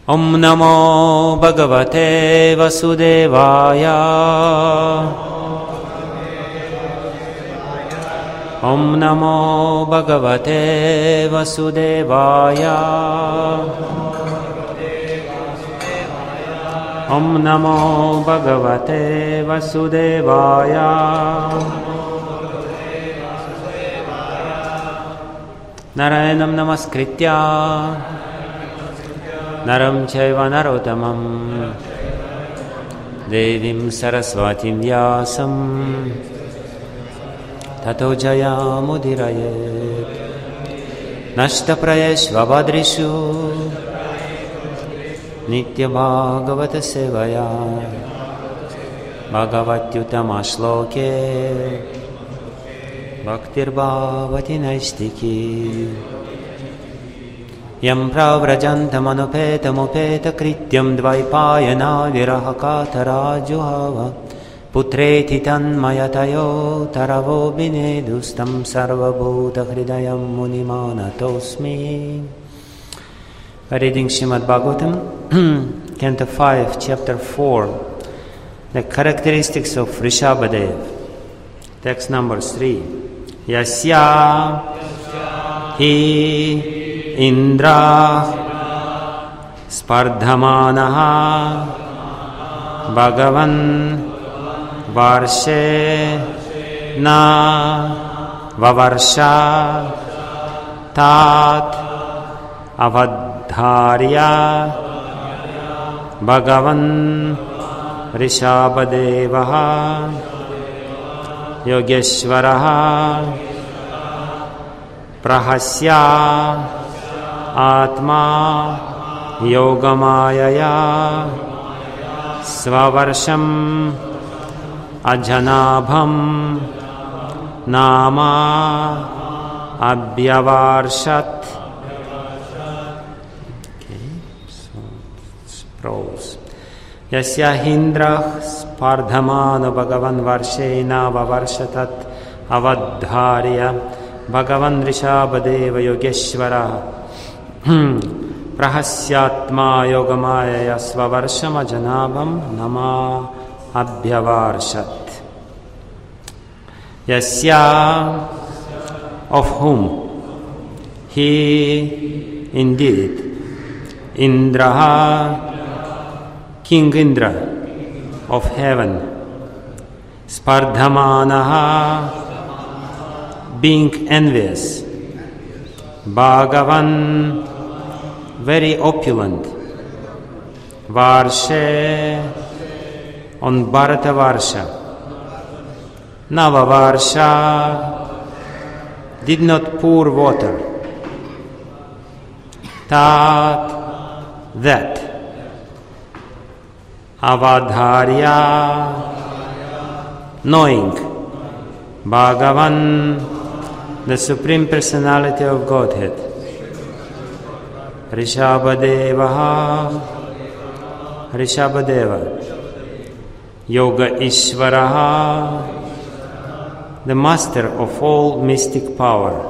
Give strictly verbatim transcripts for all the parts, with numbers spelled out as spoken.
Om Namo Bhagavate Vasudevaya. Om Namo Bhagavate Vasudevaya. Om Namo Bhagavate Vasudevaya. Narayanam Namaskritya Naram Chaiva Narottamam Devim Saraswatim Vyasam Tato Jayamudiraye Nashtaprayeshva Vadrishu Nitya Bhagavata Sevaya Bhagavatyutama Shloke Bhaktir Bhavati Naistiki Yam Pravrajantam Anupetam Upeta Krityam Dvaipayana Virahakatara Juhava Putreti Tanmayatayo Taravo Binedustam Sarvabhuta Hridayam Munimanatosmi. Reading Srimad Bhagavatam, Canto five, Chapter four, the characteristics of Rishabhadev. Text number three. Yasya hi Indra Spardhamanaha Bhagavan Varshe Na Vavarsha Tat Avadharya Bhagavan Rishabhadevaha Yogeshwaraha Prahasya Atma Yogamayaya Svavarsham Ajanabham Nama Abhyavarshat. Okay, so it's prose. Yasya Hindrah Spardhamana Bhagavan Varshena Vavarshatat Avadharya Bhagavan Rishabhadeva Yogeshwara Prahasyatma Yogamaya Svavarshama Janabam Nama Abhyavarshat. Yasya, of whom he indeed Indraha, King Indra of heaven, Spardhamanaha, being envious, Bhagavan, very opulent, Varshe, on Bharatavarsha, Navavarsha, did not pour water, Tat, that, Avadharya, knowing, Bhagavan, the Supreme Personality of Godhead, Rishabhadevaha, Rishabhadeva, Yoga Ishvaraha, the Master of all mystic power,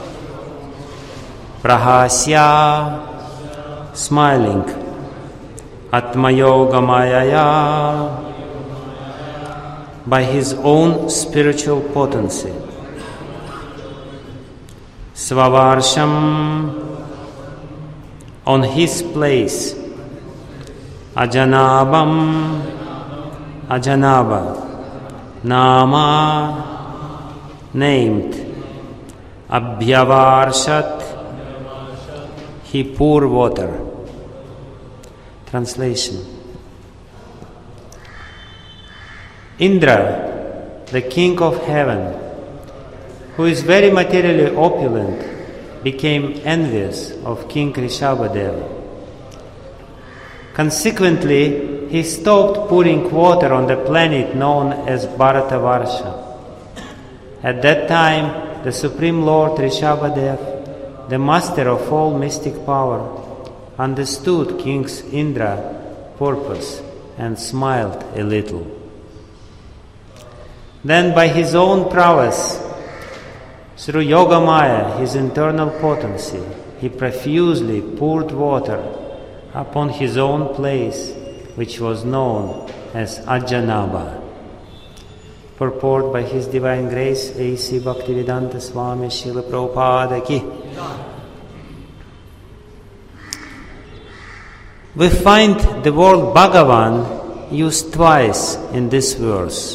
Prahasya, smiling, Atma Yoga Mayaya, by his own spiritual potency, Svavarsham, on his place, Ajanabam, Ajanaba, Nama, named, Abhyavarshat, he poured water. Translation. Indra, the king of heaven, who is very materially opulent, became envious of King Rishabhadeva. Consequently, he stopped pouring water on the planet known as Bharatavarsha. At that time, the Supreme Lord Rishabhadev, the master of all mystic power, understood King Indra's purpose and smiled a little. Then by his own prowess, through Yogamaya, his internal potency, he profusely poured water upon his own place, which was known as Ajanaba. Purport by His Divine Grace, A C Bhaktivedanta Swami Srila Prabhupada Ki. We find the word Bhagavan used twice in this verse.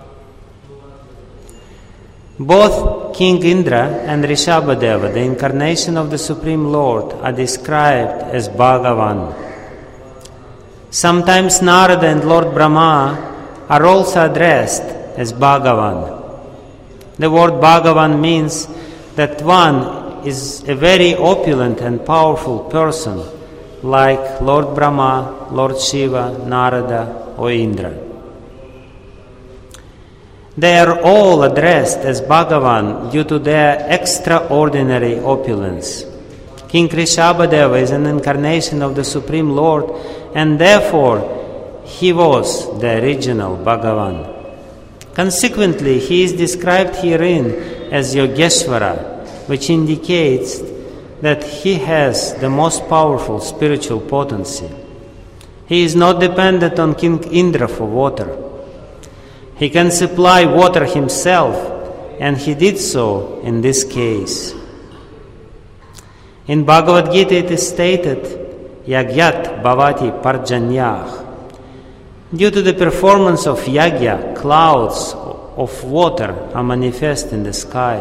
Both King Indra and Rishabhadeva, the incarnation of the Supreme Lord, are described as Bhagavan. Sometimes Narada and Lord Brahma are also addressed as Bhagavan. The word Bhagavan means that one is a very opulent and powerful person, like Lord Brahma, Lord Shiva, Narada, or Indra. They are all addressed as Bhagavan due to their extraordinary opulence. King Rishabhadeva is an incarnation of the Supreme Lord, and therefore he was the original Bhagavan. Consequently, he is described herein as Yogeshwara, which indicates that he has the most powerful spiritual potency. He is not dependent on King Indra for water. He can supply water himself, and he did so in this case. In Bhagavad Gita it is stated, Yagyat bhavati parjanyah. Due to the performance of yagya, clouds of water are manifest in the sky.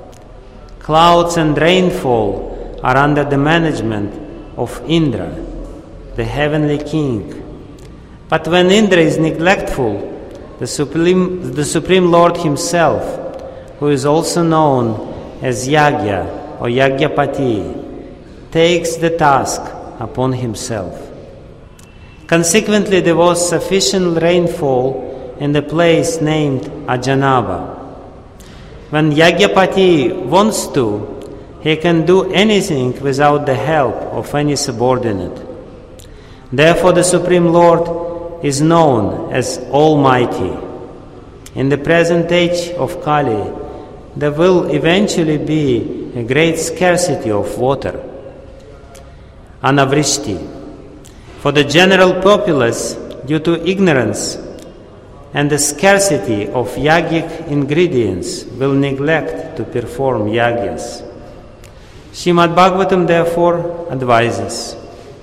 Clouds and rainfall are under the management of Indra, the heavenly king. But when Indra is neglectful, the Supreme, the Supreme Lord himself, who is also known as Yagya or Yagyapati, takes the task upon himself. Consequently, there was sufficient rainfall in the place named Ajanaba. When Yagyapati wants to, he can do anything without the help of any subordinate. Therefore, the Supreme Lord is known as Almighty. In the present age of Kali, there will eventually be a great scarcity of water, anavrishti. For the general populace, due to ignorance and the scarcity of yagic ingredients, will neglect to perform yagyas. Srimad Bhagavatam therefore advises,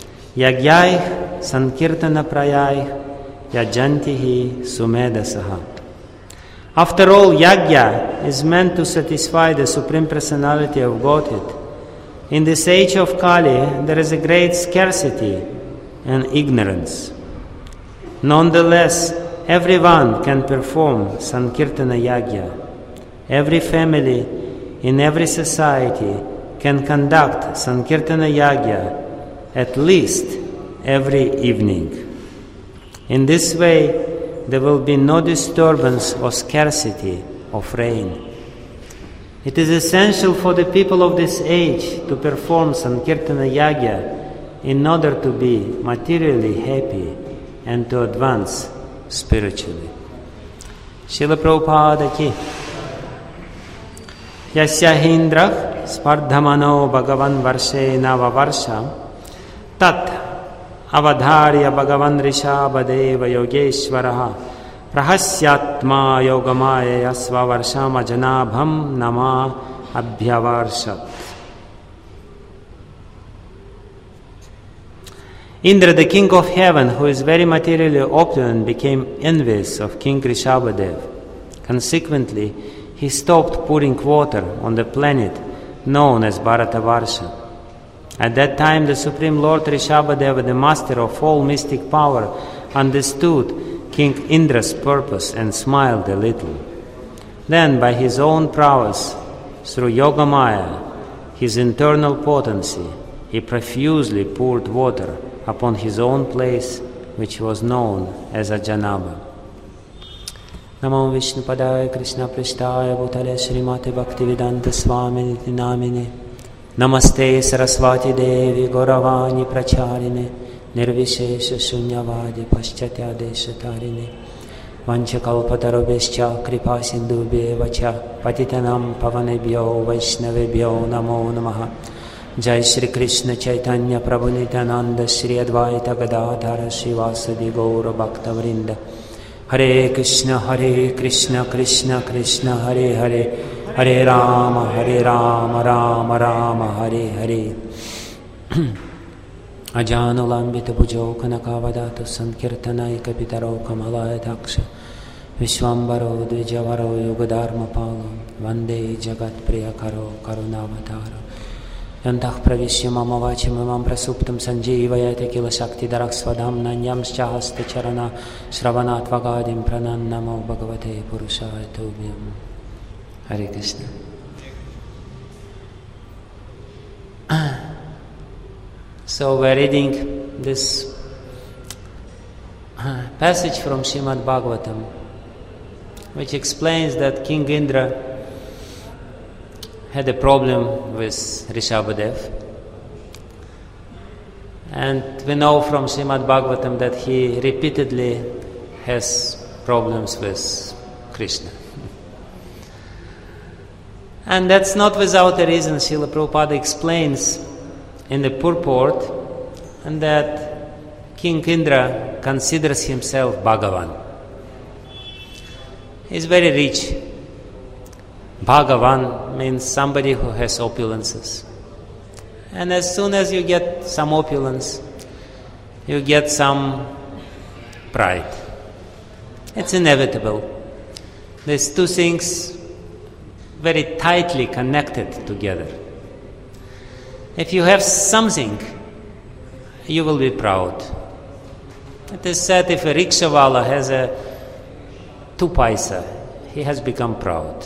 Yagyaih sankirtana prayai yajantihi sumedasaha. After all, yagya is meant to satisfy the Supreme Personality of Godhead. In this age of Kali, there is a great scarcity and ignorance. Nonetheless, everyone can perform Sankirtana Yagya. Every family in every society can conduct Sankirtana Yagya at least every evening. In this way, there will be no disturbance or scarcity of rain. It is essential for the people of this age to perform Sankirtana Yagya in order to be materially happy and to advance spiritually. Srila Prabhupada Ki. Yasya Hindrah spardhamano bhagavan varshe navavarsha tat avadharya bhagavan rishabhadeva yogeshwaraha prahasyatma yogamaya yasva varsham ajanabham nama abhyavarshat. Indra, the king of heaven, who is very materially opulent, became envious of King Rishabhadev. Consequently, he stopped pouring water on the planet known as Bharatavarsha. At that time, the Supreme Lord Rishabhadeva, the master of all mystic power, understood King Indra's purpose and smiled a little. Then, by his own prowess, through Yogamaya, his internal potency, he profusely poured water upon his own place, which was known as Ajanaba. Namo Vishnu Padaya Krishna Prishtaya Bhutale Srimate Bhaktivedanta Swami Niti Namine Namaste Saraswati Devi Gauravani Pracharine Nirvishesha Shunyavadi Paschatya Deshatarine Vanchakalpatarobhescha Kripa Sindhubhye Vacha Patitanam Pavanebhyo Vaishnavebhyo Namo Namaha Jai Shri Krishna Chaitanya Prabhu Nityananda Shri Advaita Gadadhara Shivasadi Gaura Bhakta Vrinda. Hare Krishna Hare Krishna Krishna Krishna Hare Hare Hare Rama Hare Rama Rama Rama Hare Hare. Ajanulambita Bhujo Kanakavadatu Sankirtanaika Pitaro Kamalaya Daksha Vishwambaro Dvijavaro Yugadharma Palo Vande Jagat Priyakaro Karunavataro Yantah Pravishya Mama Vachimamam Prasuptam Sanjeevayate Kila Shakti Darak Swadham Nanyam Shahasta Charana Shravanat Vagadim Pranannamo Bhagavate Purushaya Tubhyam. Hare Krishna. So we're reading this passage from Srimad Bhagavatam, which explains that King Indra had a problem with Rishabhadev. And we know from Srimad Bhagavatam that he repeatedly has problems with Krishna. And that's not without a reason. Srila Prabhupada explains in the purport, and that King Indra considers himself Bhagavan. He's very rich. Bhagavan means somebody who has opulences. And as soon as you get some opulence, you get some pride. It's inevitable. These two things very tightly connected together. If you have something, you will be proud. It is said if a rickshawala has a two paisa, he has become proud.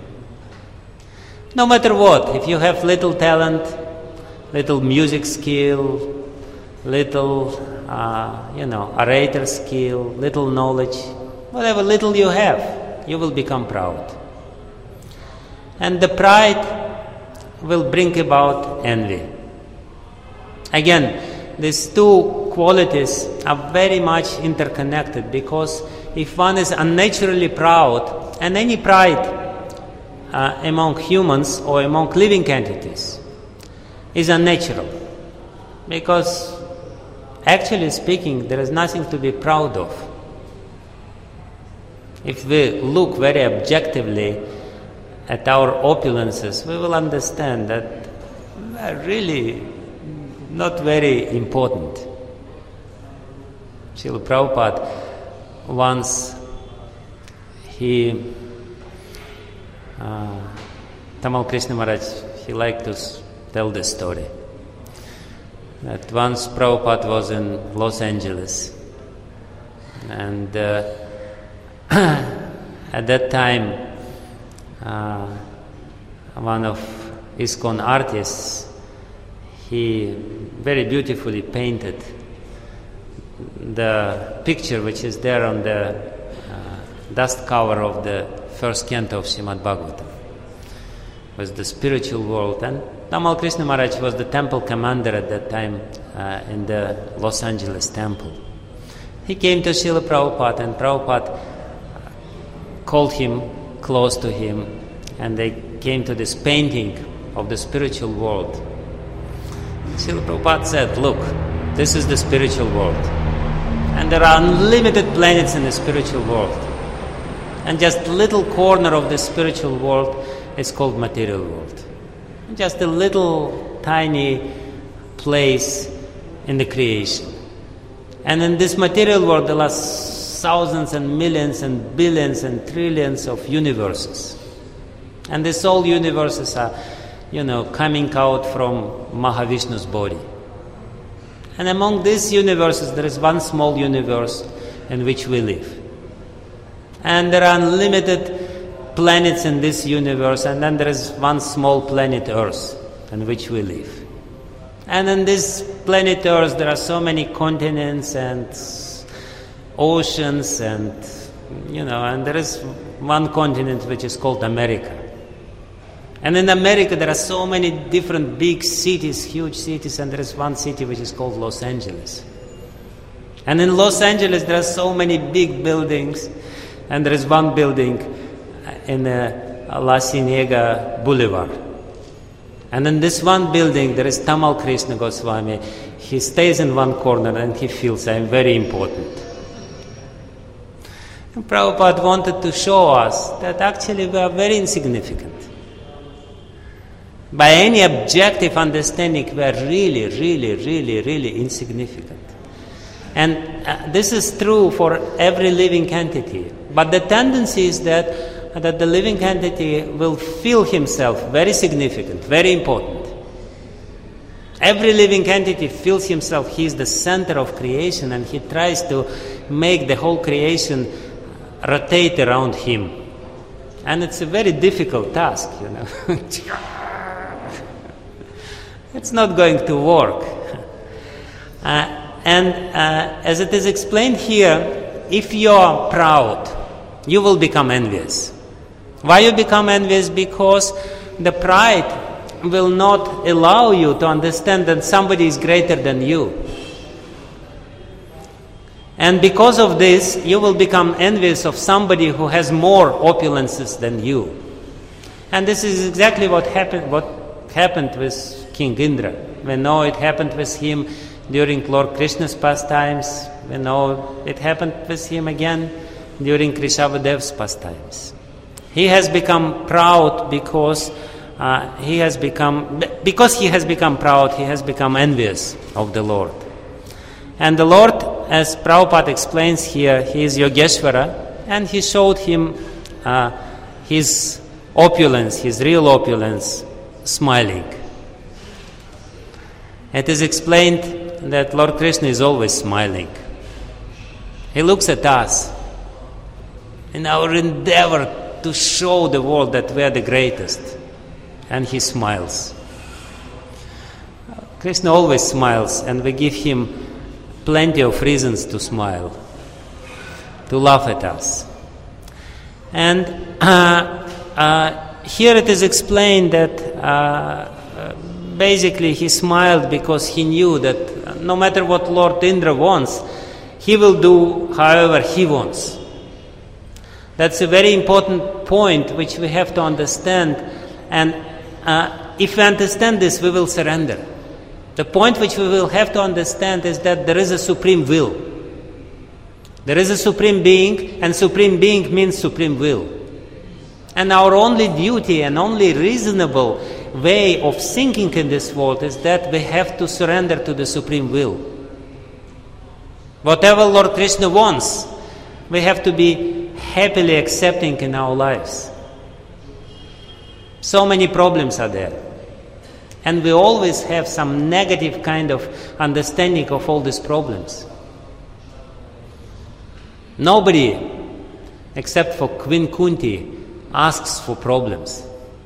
No matter what, if you have little talent, little music skill, little, uh, you know, orator skill, little knowledge, whatever little you have, you will become proud. And the pride will bring about envy. Again, these two qualities are very much interconnected, because if one is unnaturally proud, and any pride uh, among humans or among living entities is unnatural, because actually speaking, there is nothing to be proud of. If we look very objectively at our opulences, we will understand that they are really not very important. Srila Prabhupada once, he, uh, Tamal Krishna Maharaj, he liked to tell this story. That once Prabhupada was in Los Angeles, and uh, at that time, Uh, one of ISKCON artists, he very beautifully painted the picture which is there on the uh, dust cover of the first canto of Srimad Bhagavatam. It was the spiritual world, and Tamal Krishna Maharaj was the temple commander at that time uh, in the Los Angeles temple. He came to Srila Prabhupada, and Prabhupada called him close to him, and they came to this painting of the spiritual world. Srila Prabhupada said, look, this is the spiritual world, and there are unlimited planets in the spiritual world, and just a little corner of the spiritual world is called material world. Just a little tiny place in the creation. And in this material world there are thousands and millions and billions and trillions of universes. And these all universes are, you know, coming out from Mahavishnu's body. And among these universes there is one small universe in which we live. And there are unlimited planets in this universe, and then there is one small planet Earth in which we live. And in this planet Earth there are so many continents and oceans, and you know, and there is one continent which is called America. And in America there are so many different big cities, huge cities, and there is one city which is called Los Angeles. And in Los Angeles there are so many big buildings, and there is one building in uh, La Cienega Boulevard. And in this one building, there is Tamal Krishna Goswami. He stays in one corner and he feels I am very important. And Prabhupada wanted to show us that actually we are very insignificant. By any objective understanding, we are really, really, really, really insignificant. And uh, this is true for every living entity. But the tendency is that, that the living entity will feel himself very significant, very important. Every living entity feels himself, he is the center of creation, and he tries to make the whole creation rotate around him. And it's a very difficult task, you know. It's not going to work. Uh, and uh, as it is explained here, if you are proud, you will become envious. Why you become envious? Because the pride will not allow you to understand that somebody is greater than you. And because of this, you will become envious of somebody who has more opulences than you. And this is exactly what happened, what happened with King Indra. We know it happened with him during Lord Krishna's pastimes. We know it happened with him again during Krishabadev's pastimes. He has become proud because uh, he has become because he has become proud. He has become envious of the Lord. And the Lord, as Prabhupada explains here, he is Yogeshwara, and he showed him uh, his opulence, his real opulence, smiling. It is explained that Lord Krishna is always smiling. He looks at us in our endeavor to show the world that we are the greatest, and he smiles. Krishna always smiles, and we give him plenty of reasons to smile, to laugh at us. And uh, uh, here it is explained that uh, basically he smiled because he knew that no matter what Lord Indra wants, he will do however he wants. That's a very important point which we have to understand, and uh, if we understand this, we will surrender. The point which we will have to understand is that there is a supreme will. There is a supreme being, and supreme being means supreme will. And our only duty and only reasonable way of thinking in this world is that we have to surrender to the supreme will. Whatever Lord Krishna wants, we have to be happily accepting in our lives. So many problems are there. And we always have some negative kind of understanding of all these problems. Nobody, except for Queen Kunti, asks for problems.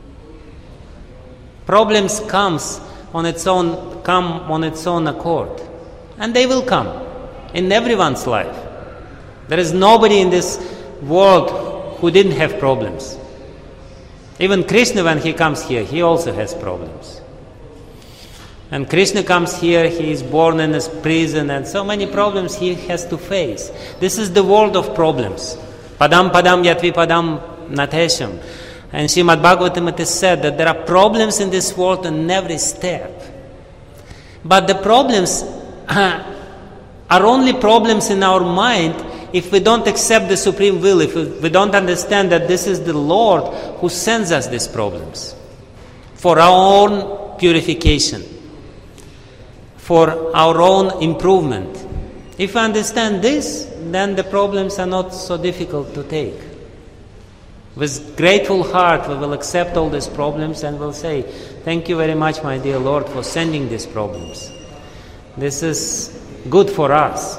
Problems comes on its own, come on its own accord. And they will come in everyone's life. There is nobody in this world who didn't have problems. Even Krishna, when he comes here, he also has problems. And Krishna comes here, he is born in his prison, and so many problems he has to face. This is the world of problems. Padam padam yatvi padam natesham. And Srimad Bhagavatam it is said that there are problems in this world in every step. But the problems are only problems in our mind if we don't accept the supreme will, if we don't understand that this is the Lord who sends us these problems for our own purification, for our own improvement. If we understand this, then the problems are not so difficult to take. With grateful heart, we will accept all these problems and will say, thank you very much, my dear Lord, for sending these problems. This is good for us.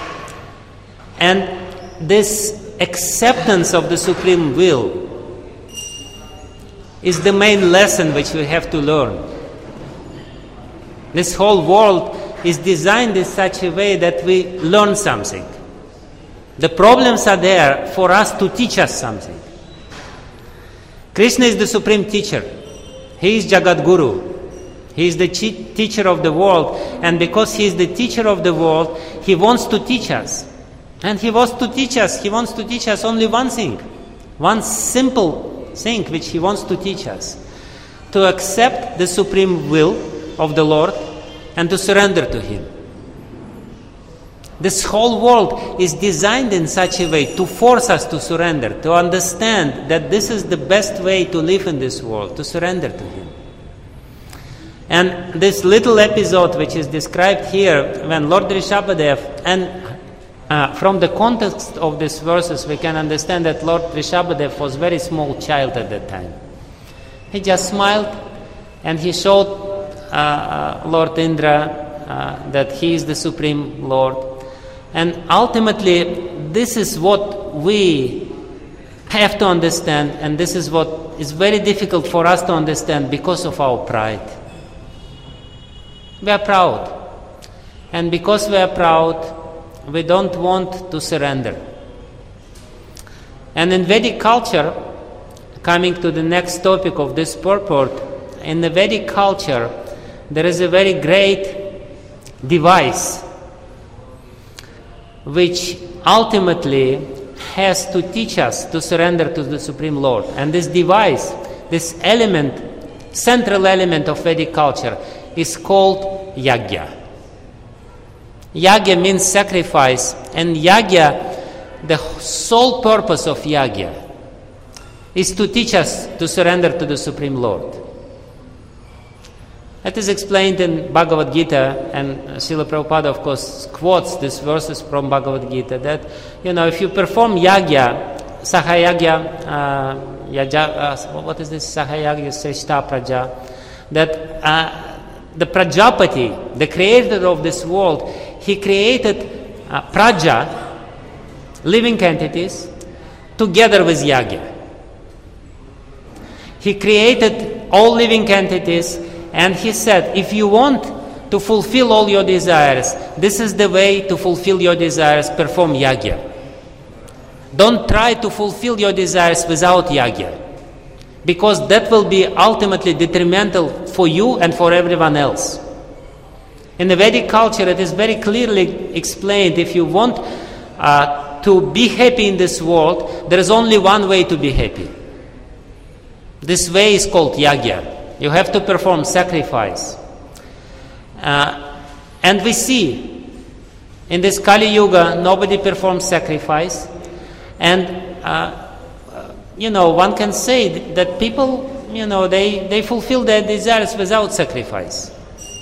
And this acceptance of the supreme will is the main lesson which we have to learn. This whole world is designed in such a way that we learn something. The problems are there for us to teach us something. Krishna is the supreme teacher. He is Jagat Guru. He is the chi- teacher of the world. And because he is the teacher of the world, he wants to teach us. And he wants to teach us. He wants to teach us only one thing. One simple thing which he wants to teach us. to accept the supreme will of the Lord and to surrender to Him. This whole world is designed in such a way to force us to surrender, to understand that this is the best way to live in this world, to surrender to Him. And this little episode which is described here, when Lord Rishabhadev, and uh, from the context of these verses we can understand that Lord Rishabhadev was a very small child at that time. He just smiled and he showed uh, uh, Lord Indra uh, that he is the Supreme Lord. And ultimately, this is what we have to understand, and this is what is very difficult for us to understand because of our pride. We are proud. And because we are proud, we don't want to surrender. And in Vedic culture, coming to the next topic of this purport, in the Vedic culture, there is a very great device which ultimately has to teach us to surrender to the Supreme Lord. And this device, this element, central element of Vedic culture, is called yagya. Yagya means sacrifice, and yagya, the sole purpose of yagya, is to teach us to surrender to the Supreme Lord. That is explained in Bhagavad Gita, and Srila Prabhupada, of course, quotes these verses from Bhagavad Gita, that, you know, if you perform yagya, sahayagya, uh, yaja, uh, what is this, sahayagya seshta praja, that uh, the Prajapati, the creator of this world, he created uh, praja, living entities, together with yagya. He created all living entities, and he said, if you want to fulfill all your desires, this is the way to fulfill your desires, perform yagya. Don't try to fulfill your desires without yagya, because that will be ultimately detrimental for you and for everyone else. In the Vedic culture, it is very clearly explained, if you want uh, to be happy in this world, there is only one way to be happy. This way is called yagya. You have to perform sacrifice. Uh, and we see, in this Kali Yuga, nobody performs sacrifice. And, uh, you know, one can say that people, you know, they, they fulfill their desires without sacrifice.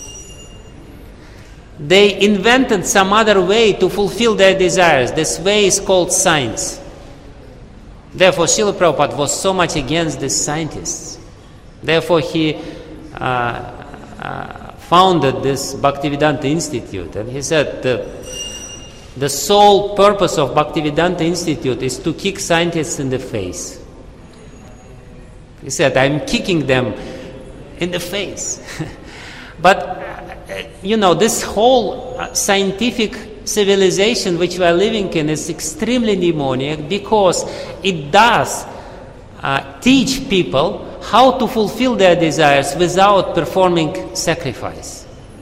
They invented some other way to fulfill their desires. This way is called science. Therefore, Srila Prabhupada was so much against these scientists. Therefore, he uh, uh, founded this Bhaktivedanta Institute. And he said the, the sole purpose of Bhaktivedanta Institute is to kick scientists in the face. He said, I'm kicking them in the face. But, uh, you know, this whole uh, scientific civilization which we are living in is extremely demoniac, because it does uh, teach people how to fulfill their desires without performing sacrifice.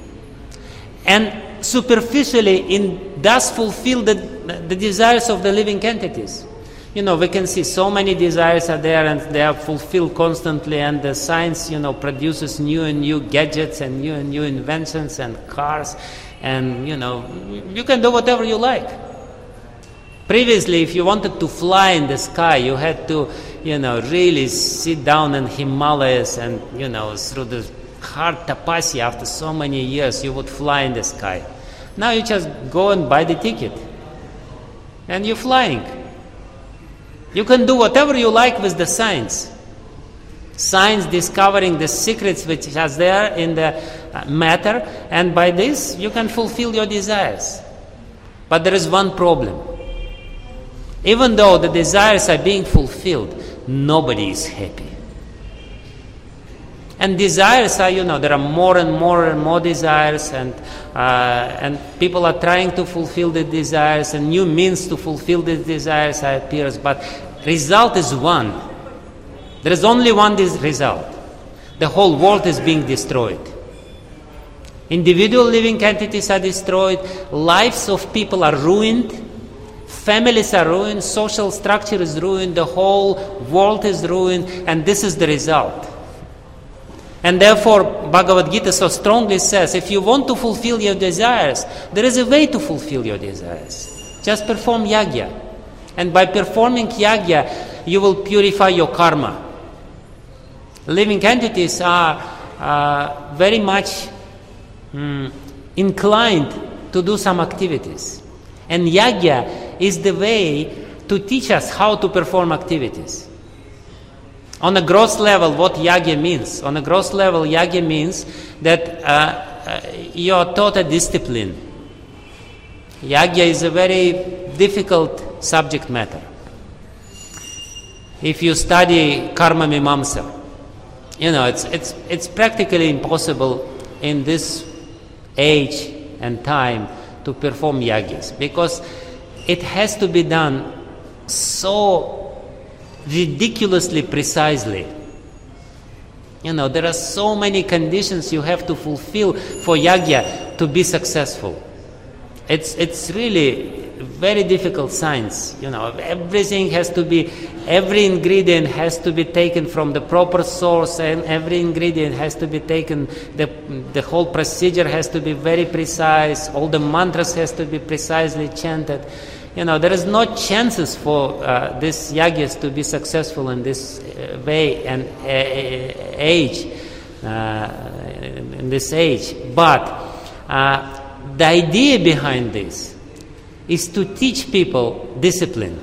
And superficially, it does fulfill the, the desires of the living entities. You know, we can see so many desires are there and they are fulfilled constantly, and the science, you know, produces new and new gadgets and new and new inventions and cars, and, you know, you can do whatever you like. Previously, if you wanted to fly in the sky, you had to, you know, really sit down in Himalayas, and, you know, through the hard tapasya, after so many years, you would fly in the sky. Now you just go and buy the ticket, and you're flying. You can do whatever you like with the science. Science discovering the secrets which are there in the matter, and by this you can fulfill your desires. But there is one problem. Even though the desires are being fulfilled, nobody is happy. And desires are, you know, there are more and more and more desires, and uh, and people are trying to fulfill the desires, and new means to fulfill the desires appears, but result is one. There is only one result. The whole world is being destroyed. Individual living entities are destroyed, lives of people are ruined, families are ruined, social structure is ruined, the whole world is ruined, and this is the result. And therefore, Bhagavad Gita so strongly says, if you want to fulfill your desires, there is a way to fulfill your desires. Just perform yagya. And by performing yagya, you will purify your karma. Living entities are uh, very much mm, inclined to do some activities. And yagya is the way to teach us how to perform activities. On a gross level, what yagya means? On a gross level, yagya means that uh, uh, you are taught a discipline. Yagya is a very difficult subject matter. If you study karma mimamsa, you know, it's, it's, it's practically impossible in this age and time to perform yagyas, because it has to be done so ridiculously precisely. You know, there are so many conditions you have to fulfill for yagya to be successful. It's it's really very difficult science. You know, everything has to be, every ingredient has to be taken from the proper source, and every ingredient has to be taken, the, the whole procedure has to be very precise, all the mantras has to be precisely chanted. You know, there is no chances for uh, this yagyas to be successful in this uh, way and uh, age, uh, in this age. But uh, the idea behind this is to teach people discipline.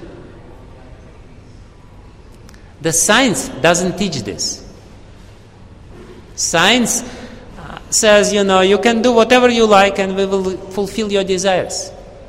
The science doesn't teach this. Science uh, says, you know, you can do whatever you like and we will fulfill your desires.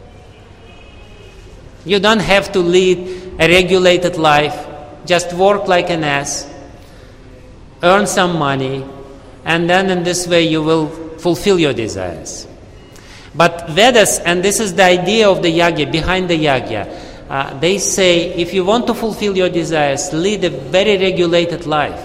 You don't have to lead a regulated life. Just work like an ass, earn some money, and then in this way you will fulfill your desires. But Vedas, and this is the idea of the yagya, behind the yagya, uh, they say if you want to fulfill your desires, lead a very regulated life.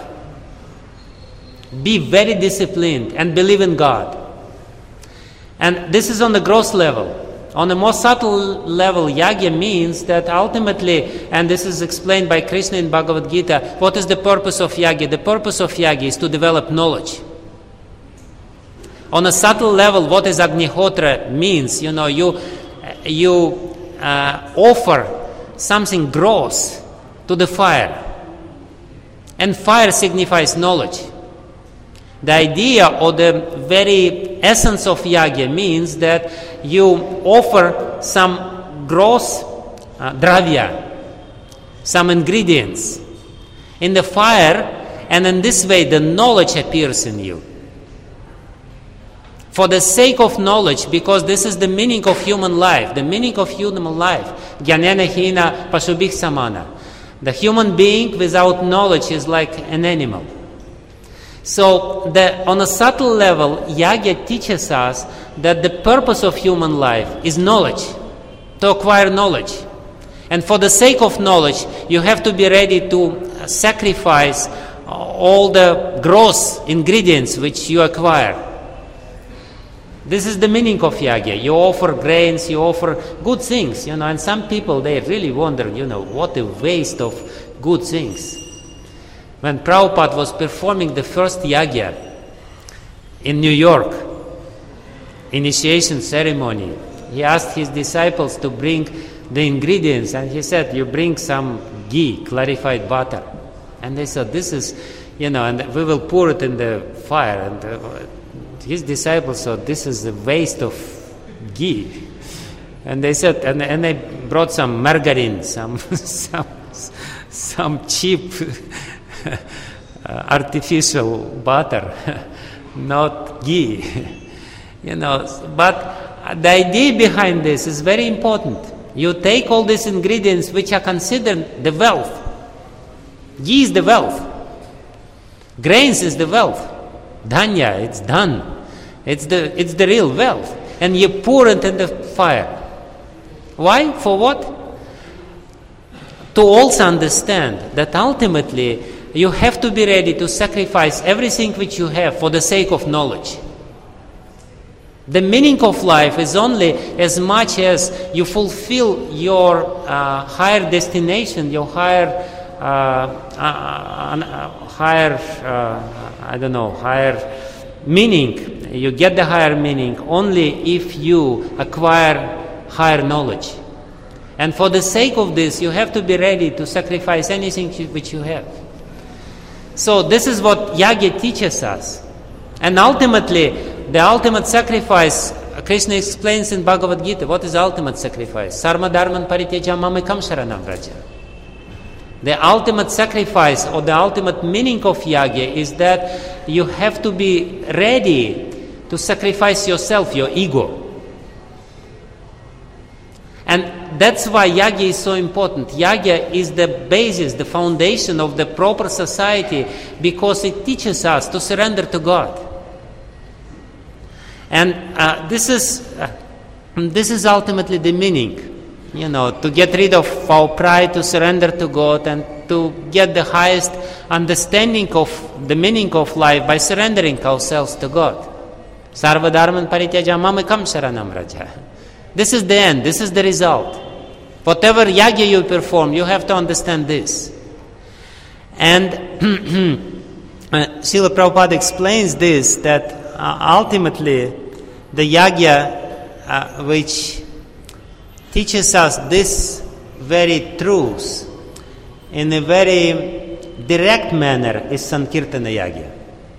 Be very disciplined and believe in God. And this is on the gross level. On a more subtle level, yagya means that ultimately, and this is explained by Krishna in Bhagavad Gita, what is the purpose of yagya? The purpose of yagya is to develop knowledge. On a subtle level, what is Agnihotra means, you know, you, you uh, offer something gross to the fire. And fire signifies knowledge. The idea or the very essence of yagya means that you offer some gross uh, dravya, some ingredients in the fire, and in this way the knowledge appears in you. For the sake of knowledge, because this is the meaning of human life, the meaning of human life, jnanena hina pashubhih samana. The human being without knowledge is like an animal. So, the, on a subtle level, yagya teaches us that the purpose of human life is knowledge, to acquire knowledge. And for the sake of knowledge, you have to be ready to sacrifice all the gross ingredients which you acquire. This is the meaning of yagya. You offer grains, you offer good things, you know, and some people, they really wonder, you know, what a waste of good things. When Prabhupada was performing the first yagya in New York, initiation ceremony, he asked his disciples to bring the ingredients, and he said, you bring some ghee, clarified butter. And they said, this is, you know, and we will pour it in the fire. And uh, his disciples said, this is a waste of ghee. And they said, and, and they brought some margarine, some, some, some cheap uh, artificial butter, not ghee. You know, but the idea behind this is very important. You take all these ingredients which are considered the wealth. Ghee is the wealth. Grains is the wealth. Dhanya, it's done. It's the, it's the real wealth. And you pour it in the fire. Why? For what? To also understand that ultimately you have to be ready to sacrifice everything which you have for the sake of knowledge. The meaning of life is only as much as you fulfill your uh, higher destination, your higher uh, uh, uh, higher, uh, I don't know, higher meaning. You get the higher meaning only if you acquire higher knowledge. And for the sake of this, you have to be ready to sacrifice anything which you have. So this is what Yagya teaches us. And ultimately, the ultimate sacrifice, Krishna explains in Bhagavad Gita, what is ultimate sacrifice? Sarma dharman pariteja mamekam sharanam vraja. The ultimate sacrifice or the ultimate meaning of Yagya is that you have to be ready to sacrifice yourself, your ego. And that's why Yagya is so important. Yagya is the basis, the foundation of the proper society, because it teaches us to surrender to God. And uh, this is uh, this is ultimately the meaning, you know, to get rid of our pride, to surrender to God, and to get the highest understanding of the meaning of life by surrendering ourselves to God. Sarva dharman parityaja mamekam sharanam vraja. This is the end, this is the result. Whatever yagya you perform, you have to understand this. And uh, Srila Prabhupada explains this, that uh, ultimately the yagya uh, which teaches us this very truth in a very direct manner is Sankirtana Yagya.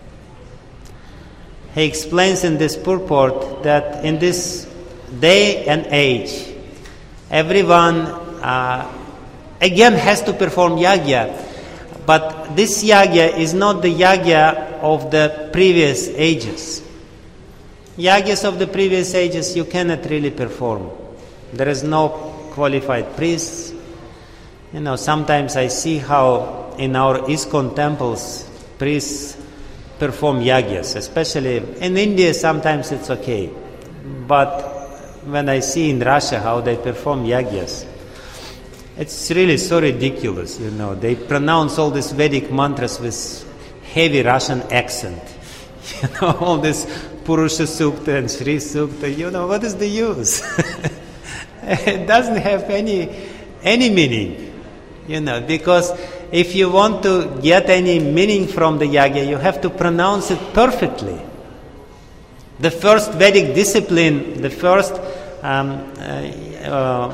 He explains in this purport that in this day and age, everyone uh, again has to perform yagya, but this yagya is not the yagya of the previous ages. Yagyas of the previous ages you cannot really perform. There is no qualified priests. You know, sometimes I see how in our ISKCON temples priests perform yagyas, especially in India. Sometimes it's okay, but when I see in Russia how they perform yagyas, it's really so ridiculous, you know. They pronounce all these Vedic mantras with heavy Russian accent. You know, all this Purusha Sukta and Shri Sukta, you know, what is the use? It doesn't have any any meaning, you know, because if you want to get any meaning from the yagya, you have to pronounce it perfectly. The first Vedic discipline, the first um, uh, uh,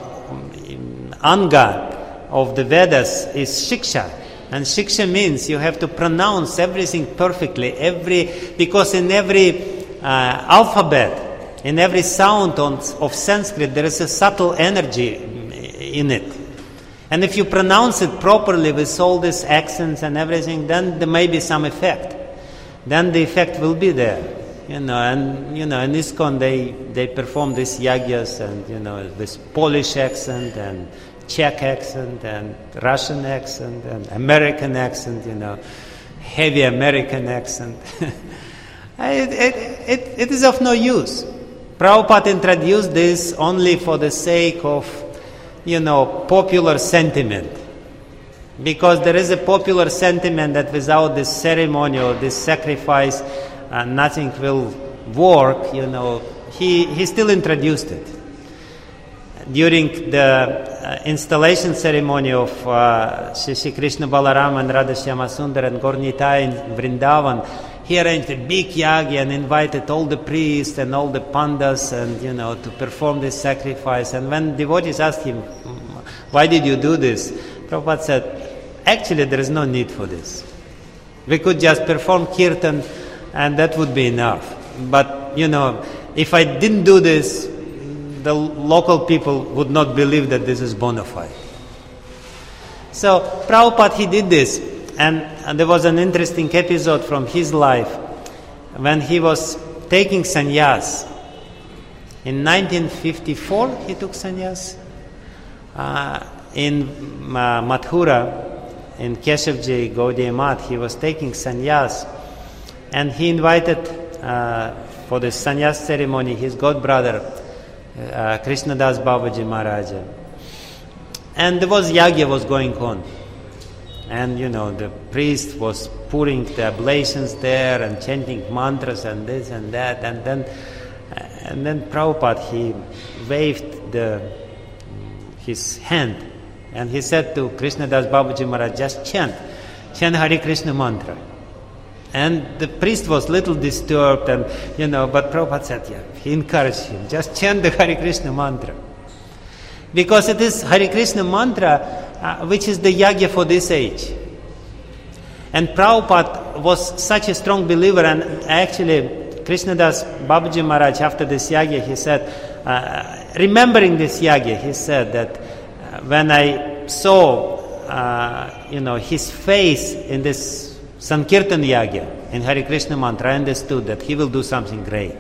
anga of the Vedas is shiksha. And shiksha means you have to pronounce everything perfectly, every because in every uh, alphabet, in every sound on, of Sanskrit, there is a subtle energy in it. And if you pronounce it properly with all these accents and everything, then there may be some effect. Then the effect will be there. You know, and you know, in ISKCON they, they perform these yagyas, and you know, this Polish accent and Czech accent and Russian accent and American accent, you know, heavy American accent. it, it, it, it is of no use. Prabhupada introduced this only for the sake of, you know, popular sentiment. Because there is a popular sentiment that without this ceremony or this sacrifice, uh, nothing will work, you know. He, he still introduced it. During the uh, installation ceremony of uh, Shri Krishna Balaram and Radha Shyama Sundar and Gaura-Nitai in Vrindavan, he arranged a big yagya and invited all the priests and all the pandas, and you know, to perform this sacrifice. And when devotees asked him, "Why did you do this?" Prabhupada said, "Actually, there is no need for this. We could just perform kirtan, and that would be enough. But you know, if I didn't do this, the local people would not believe that this is bona fide." So Prabhupada, he did this, and, and there was an interesting episode from his life when he was taking sannyas. In nineteen fifty-four, he took sannyas uh, in uh, Mathura, in Keshevji Gaudiya Math. He was taking sannyas, and he invited uh, for the sannyas ceremony his godbrother, Uh, Krishnadas Babaji Maharaja. And there was yagya was going on. And you know, the priest was pouring the oblations there and chanting mantras and this and that. And then and then Prabhupada, he waved the his hand And he said to Krishnadas Babaji Maharaj, just chant, chant Hare Krishna mantra. And the priest was a little disturbed, and you know, but Prabhupada said, yeah, he encouraged him, just chant the Hare Krishna mantra. Because it is Hare Krishna mantra uh, which is the yagya for this age. And Prabhupada was such a strong believer, and actually Krishnadas Babaji Maharaj, after this yagya, he said, uh, remembering this yagya, he said that uh, when I saw, uh, you know, his face in this Sankirtan yagya, in Hare Krishna mantra, I understood that he will do something great.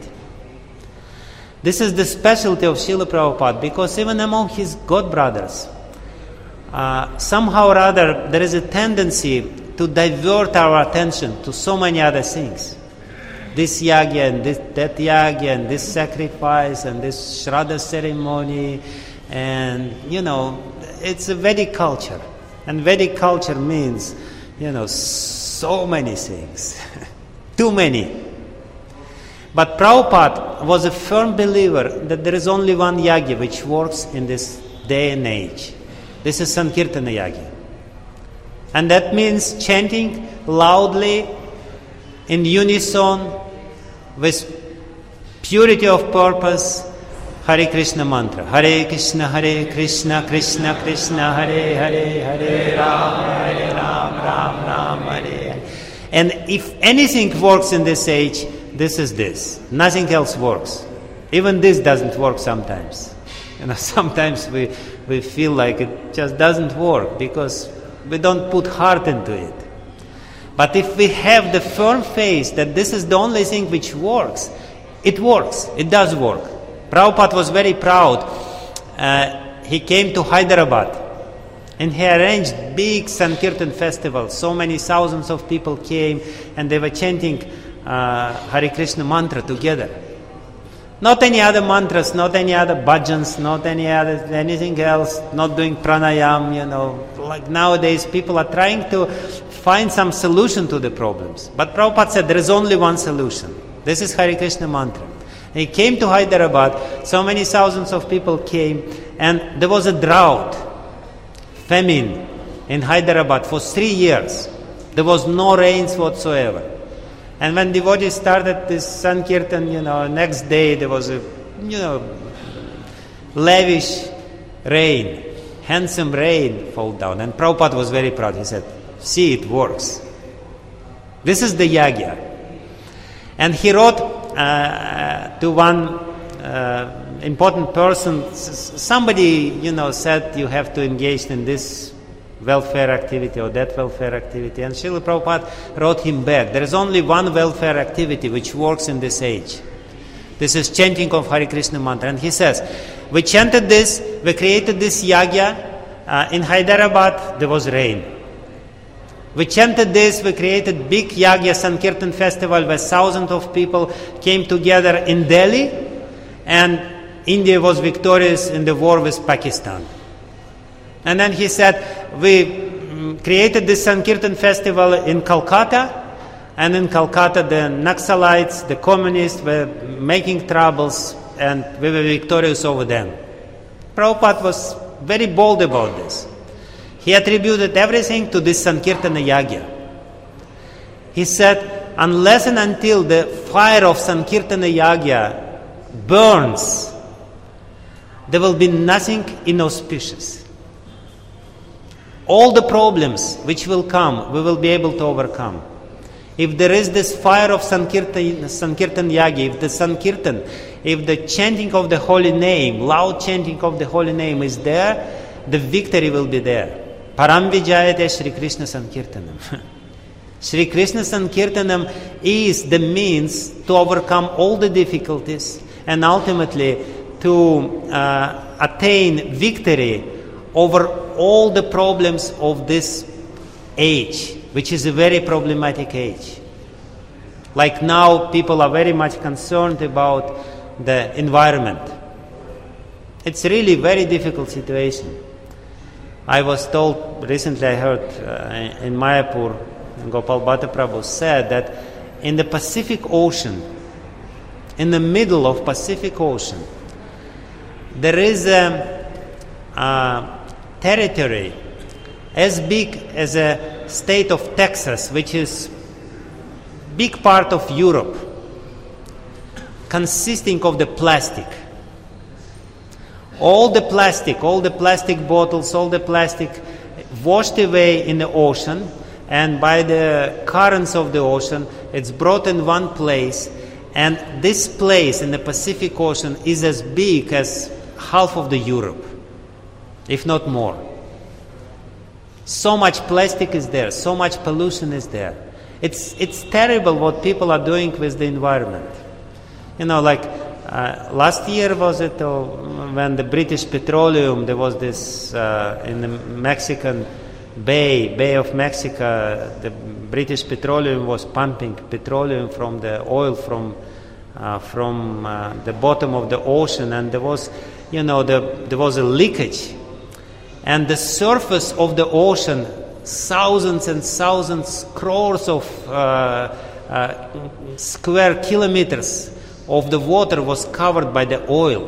This is the specialty of Srila Prabhupada, because even among his god brothers, uh, somehow or other there is a tendency to divert our attention to so many other things. This yagya and this, that yagya and this sacrifice and this Shraddha ceremony, and you know, it's a Vedic culture. And Vedic culture means, you know, so many things. Too many. But Prabhupada was a firm believer that there is only one yagya which works in this day and age. This is Sankirtana yagya. And that means chanting loudly, in unison, with purity of purpose, Hare Krishna mantra. Hare Krishna, Hare Krishna, Krishna Krishna, Hare Hare, Hare Ram, Hare Ram, Ram Ram, Hare Hare. And if anything works in this age, this is this. Nothing else works. Even this doesn't work sometimes. You know, sometimes we, we feel like it just doesn't work because we don't put heart into it. But if we have the firm faith that this is the only thing which works, it works. It does work. Prabhupada was very proud. Uh, he came to Hyderabad and he arranged big Sankirtan festival. So many thousands of people came and they were chanting uh, Hare Krishna mantra together. Not any other mantras, not any other bhajans, not any other anything else, not doing pranayam, you know. Like nowadays people are trying to find some solution to the problems. But Prabhupada said there is only one solution. This is Hare Krishna mantra. He came to Hyderabad, so many thousands of people came, and there was a drought, famine in Hyderabad for three years. There was no rains whatsoever. And when devotees started this Sankirtan, you know, next day there was a, you know, lavish rain, handsome rain fall down. And Prabhupada was very proud. He said, see, it works. This is the yagya. And he wrote uh, to one uh, important person, somebody, you know, said you have to engage in this welfare activity or that welfare activity. And Srila Prabhupada wrote him back, there is only one welfare activity which works in this age. This is chanting of Hare Krishna mantra. And he says, we chanted this, we created this yagya. Uh, in Hyderabad, there was rain. We chanted this, we created big yagya Sankirtan festival where thousands of people came together in Delhi, and India was victorious in the war with Pakistan. And then he said, we created this Sankirtan festival in Calcutta, and in Calcutta the Naxalites, the communists were making troubles, and we were victorious over them. Prabhupada was very bold about this. He attributed everything to this Sankirtana yagya. He said, unless and until the fire of Sankirtana yagya burns, there will be nothing inauspicious. All the problems which will come, we will be able to overcome. If there is this fire of Sankirtan, Sankirtan yagya, if the Sankirtan, if the chanting of the holy name, loud chanting of the holy name is there, the victory will be there. Param Vijayate Shri Krishna Sankirtanam. Shri Krishna Sankirtanam is the means to overcome all the difficulties and ultimately to uh, attain victory over all the problems of this age, which is a very problematic age. Like now, people are very much concerned about the environment. It's really a very difficult situation. I was told, recently I heard uh, in Mayapur, Gopal Bhatta Prabhu said that in the Pacific Ocean, in the middle of Pacific Ocean, there is a, a territory as big as a state of Texas, which is big part of Europe, consisting of the plastic. All the plastic, all the plastic bottles, all the plastic washed away in the ocean, and by the currents of the ocean, it's brought in one place, and this place in the Pacific Ocean is as big as half of the Europe, if not more. So much plastic is there, so much pollution is there. It's it's terrible what people are doing with the environment. You know, like uh, last year was it uh, when the British Petroleum, there was this uh, in the Mexican Bay, Bay of Mexico, the British Petroleum was pumping petroleum from the oil from uh, from uh, the bottom of the ocean, and there was, you know, the, there was a leakage. And the surface of the ocean, thousands and thousands, crores of uh, uh, square kilometers of the water was covered by the oil.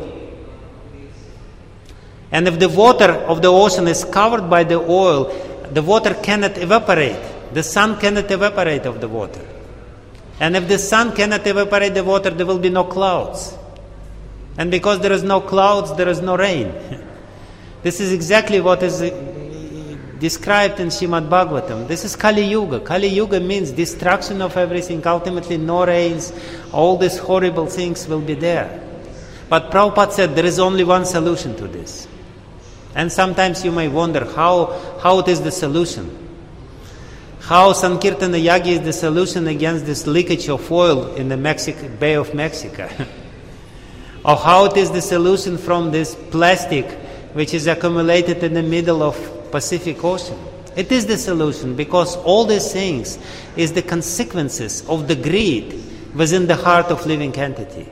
And if the water of the ocean is covered by the oil, the water cannot evaporate. The sun cannot evaporate of the water. And if the sun cannot evaporate the water, there will be no clouds. And because there is no clouds, there is no rain. This is exactly what is described in Srimad Bhagavatam. This is Kali Yuga. Kali Yuga means destruction of everything. Ultimately, no rains. All these horrible things will be there. But Prabhupada said there is only one solution to this. And sometimes you may wonder how, how it is the solution. How Sankirtana Yagya is the solution against this leakage of oil in the Mexic- Bay of Mexico. Or how it is the solution from this plastic which is accumulated in the middle of Pacific Ocean. It is the solution because all these things is the consequences of the greed within the heart of living entity.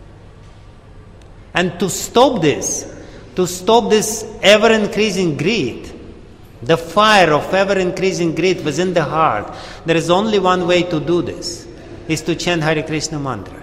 And to stop this, to stop this ever-increasing greed, the fire of ever-increasing greed within the heart, there is only one way to do this, is to chant Hare Krishna mantra.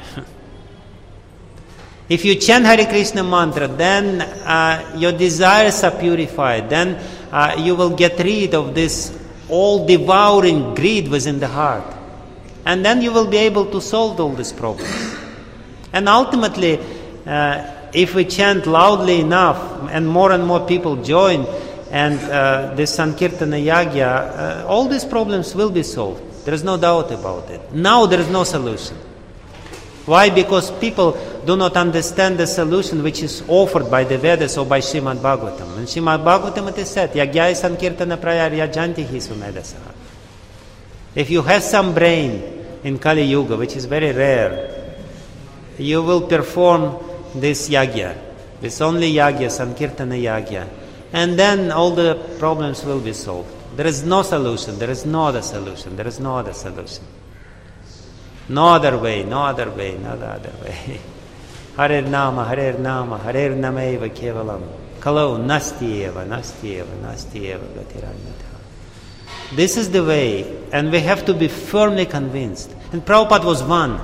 If you chant Hare Krishna mantra, then uh, your desires are purified. Then uh, you will get rid of this all-devouring greed within the heart. And then you will be able to solve all these problems. And ultimately, uh, if we chant loudly enough and more and more people join and uh, this Sankirtana Yagya, uh, all these problems will be solved. There is no doubt about it. Now there is no solution. Why? Because people do not understand the solution which is offered by the Vedas or by Srimad Bhagavatam. In Srimad Bhagavatam it is said, Yagyaya Sankirtana Prayarya Jantihi Sumedasaha. If you have some brain in Kali Yuga, which is very rare, you will perform this Yagya, this only Yagya, Sankirtana Yagya, and then all the problems will be solved. There is no solution, there is no other solution, there is no other solution. No other way, no other way, no other way. Hare Nama, Hare Nama, Hare Nameva Kevalam. Kalau Nastieva, Nastieva, Nastieva Gatiranyata. This is the way, and we have to be firmly convinced. And Prabhupada was one.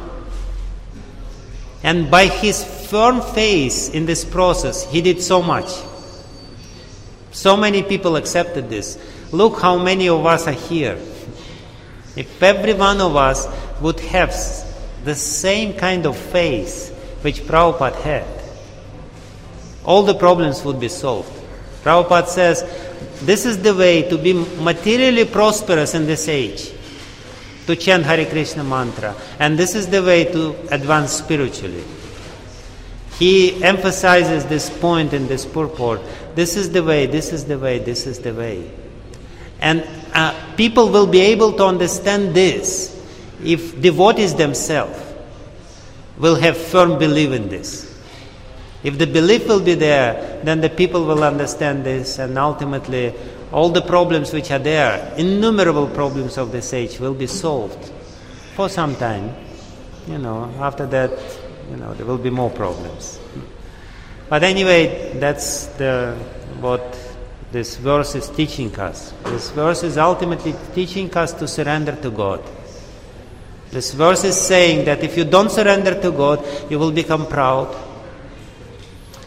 And by his firm faith in this process, he did so much. So many people accepted this. Look how many of us are here. If every one of us would have the same kind of faith which Prabhupada had, all the problems would be solved. Prabhupada says, this is the way to be materially prosperous in this age, to chant Hare Krishna mantra, and this is the way to advance spiritually. He emphasizes this point in this purport. This is the way, this is the way, this is the way. And uh, people will be able to understand this if devotees themselves will have firm belief in this. If the belief will be there, then the people will understand this, and ultimately all the problems which are there, innumerable problems of this age, will be solved for some time. You know, after that, you know, there will be more problems. But anyway, that's the what this verse is teaching us. This verse is ultimately teaching us to surrender to God. This verse is saying that if you don't surrender to God, you will become proud.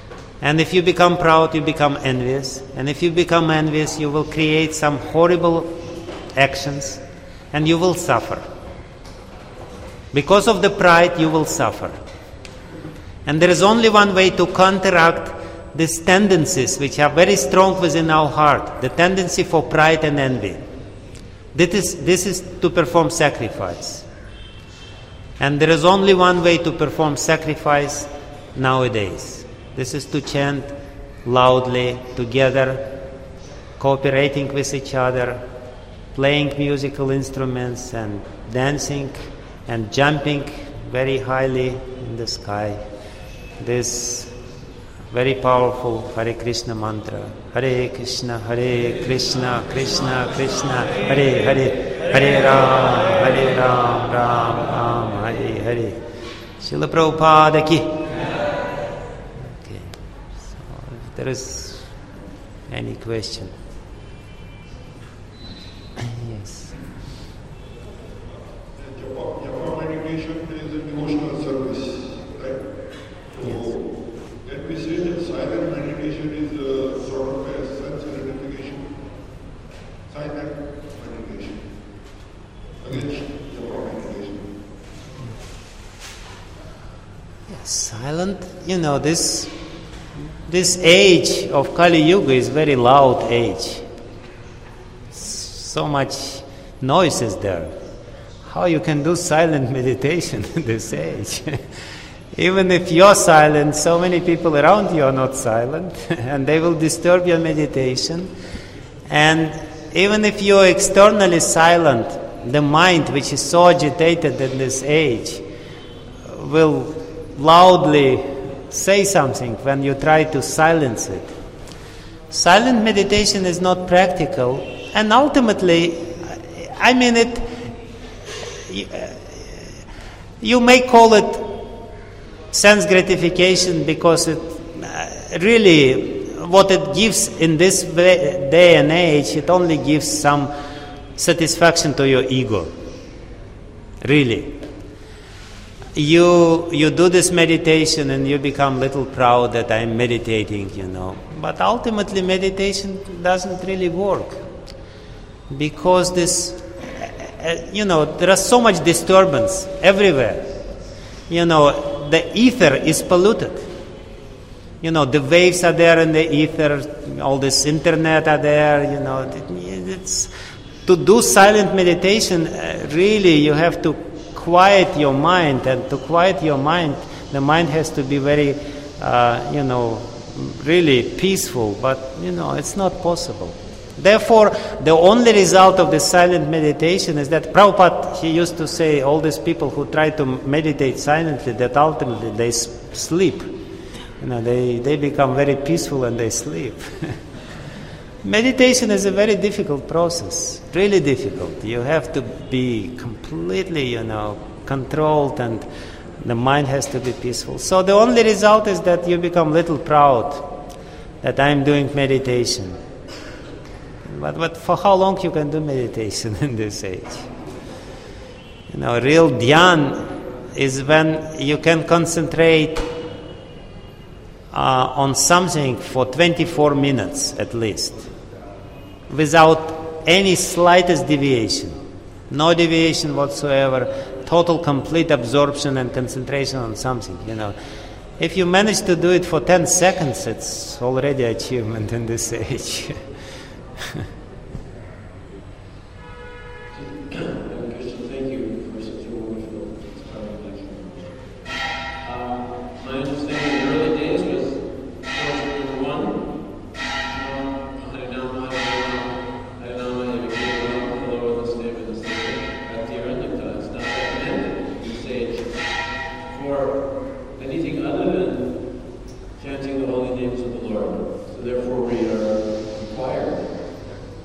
And if you become proud, you become envious. And if you become envious, you will create some horrible actions and you will suffer. Because of the pride, you will suffer. And there is only one way to counteract these tendencies which are very strong within our heart, the tendency for pride and envy. This is, this is to perform sacrifice. And there is only one way to perform sacrifice nowadays. This is to chant loudly, together, cooperating with each other, playing musical instruments and dancing and jumping very highly in the sky. This very powerful Hare Krishna mantra. Hare Krishna, Hare Krishna, Krishna Krishna, Hare Hare, Hare Ram, Hare Ram, Ram Ram, Hare Hare. Srila Prabhupada ki. Okay. So if there is any question. Yes. Japa meditation is a devotional service, right? Yes. So, can we say that silent meditation is a sort of a sense identification? Silent meditation against Japa meditation. Yes, silent. You know, this this age of Kali Yuga is very loud age. So much noise is there. How you can do silent meditation in this age? Even if you're silent, so many people around you are not silent, and they will disturb your meditation. And even if you're externally silent, the mind, which is so agitated in this age, will loudly say something when you try to silence it. Silent meditation is not practical, and ultimately, I mean it, you may call it sense gratification because it uh, really, what it gives in this day and age, it only gives some satisfaction to your ego. Really. You you do this meditation and you become a little proud that I'm meditating, you know. But ultimately meditation doesn't really work. Because this, uh, you know, there is so much disturbance everywhere. You know, the ether is polluted. You know, the waves are there in the ether, all this internet are there, you know. It's, to do silent meditation, uh, really you have to quiet your mind, and to quiet your mind, the mind has to be very, uh, you know, really peaceful, but, you know, it's not possible. Therefore, the only result of the silent meditation is that Prabhupada, he used to say, all these people who try to meditate silently, that ultimately they sleep. You know, they, they become very peaceful and they sleep. Meditation is a very difficult process, really difficult. You have to be completely, you know, controlled, and the mind has to be peaceful. So the only result is that you become a little proud that I'm doing meditation. But, but for how long you can do meditation in this age? You know, real dhyan is when you can concentrate uh, on something for twenty-four minutes at least, without any slightest deviation. No deviation whatsoever, total complete absorption and concentration on something, you know. If you manage to do it for ten seconds, it's already achievement in this age. Krishna, thank you for such a wonderful explanation. Uh, my understanding in the early days was portion number one. Harinama, Harinama, Harinama, Harinama, the lower the statement is at the Aranyaka. It's not recommended at this stage for anything other than chanting the holy names of the Lord. So therefore we are required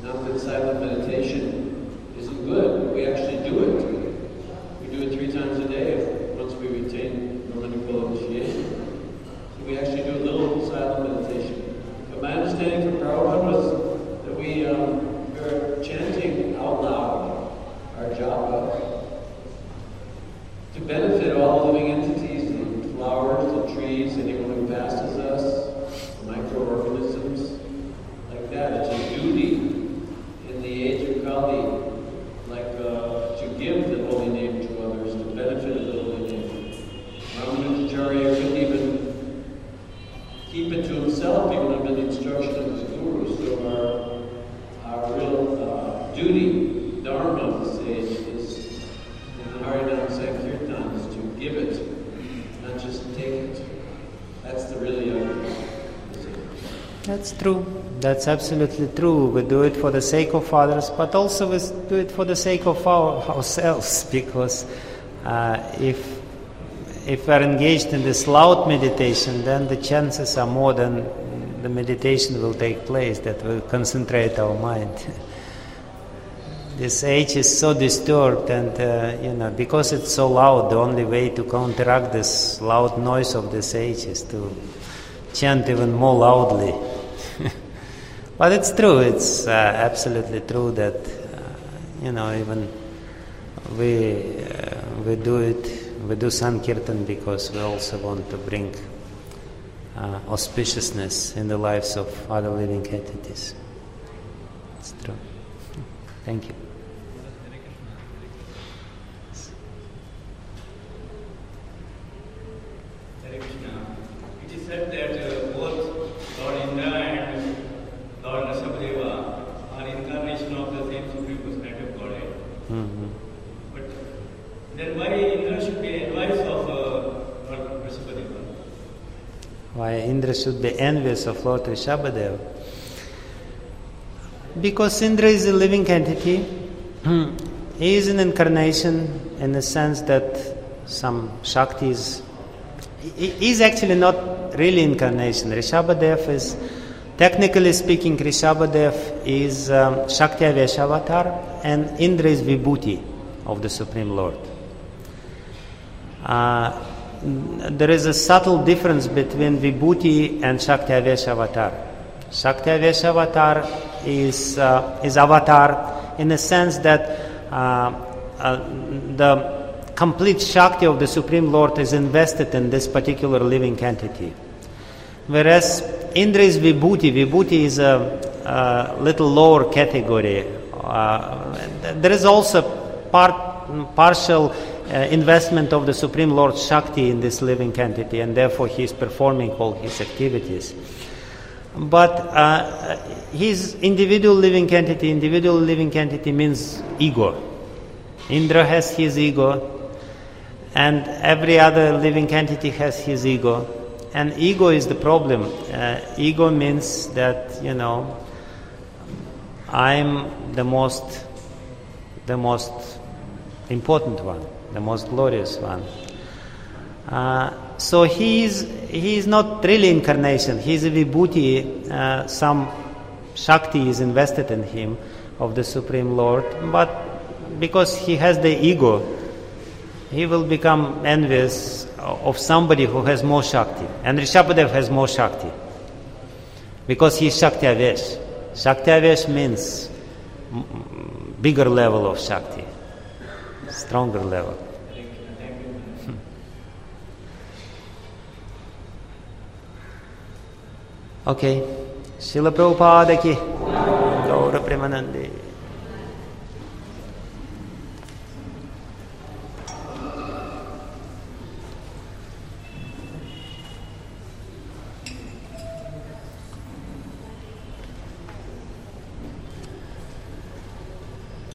That's true. That's absolutely true. We do it for the sake of others, but also we do it for the sake of our, ourselves, because uh, if if we're engaged in this loud meditation, then the chances are more than the meditation will take place, that will concentrate our mind. This age is so disturbed, and uh, you know, because it's so loud, the only way to counteract this loud noise of this age is to chant even more loudly. But it's true, it's uh, absolutely true that uh, you know, even we uh, we do it, we do Sankirtan because we also want to bring uh, auspiciousness in the lives of other living entities. It's true. Thank you. Hare Krishna. It is said that uh, both Lord Indra and Lord Rishabhadeva are incarnation of the same Supreme Personality of Godhead. Mm-hmm. But then why Indra should be envious of uh, Lord Rishabhadeva? Why Indra should be envious of Lord Rishabhadeva? Because Indra is a living entity. He is an incarnation in the sense that some Shakti is... He is actually not really incarnation. Rishabhadev is, technically speaking, Rishabhadev is um, Shakti Avesh avatar, and Indra is Vibhuti of the Supreme Lord. Uh, there is a subtle difference between Vibhuti and Shakti Avesh avatar. Shakti Avesh avatar is uh, is avatar in the sense that uh, uh, the complete Shakti of the Supreme Lord is invested in this particular living entity. Whereas Indra is Vibhuti. Vibhuti is a, a little lower category. Uh, there is also part, partial uh, investment of the Supreme Lord Shakti in this living entity, and therefore he is performing all his activities. But uh, his individual living entity, individual living entity means ego. Indra has his ego, and every other living entity has his ego. And ego is the problem. Uh, ego means that, you know, I'm the most, the most important one, the most glorious one. Uh, so he is, he is not really incarnation. He is a Vibhuti. Uh, some Shakti is invested in him of the Supreme Lord. But because he has the ego, he will become envious of somebody who has more Shakti. And Rishabhadev has more Shakti, because he is Shakti Avesh. Shakti Avesh means bigger level of Shakti, stronger level. Okay. Srila Prabhupada ki Gaura Premanande.